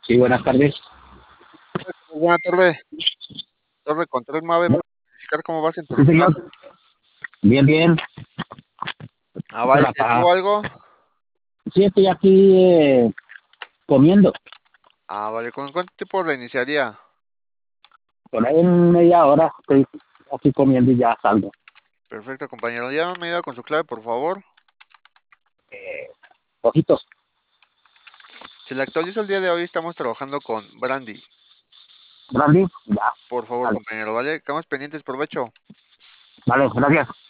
Sí, buenas tardes. Buena tarde, Torre Control Mave, para verificar cómo vas en tu Sí, ruta. señor. Bien, bien. Vale, Por ¿te acá. detuvo algo? Sí, estoy aquí comiendo. Vale, ¿con cuánto tiempo reiniciaría? Por ahí en media hora estoy aquí comiendo y ya salgo. Perfecto, compañero. Ya me ayuda con su clave, por favor. Ojitos. Se le actualizo el día de hoy, estamos trabajando con Brandy. Brandy. Ya. Por favor, Vale. compañero, ¿vale? Quedamos pendientes, provecho. Vale, gracias.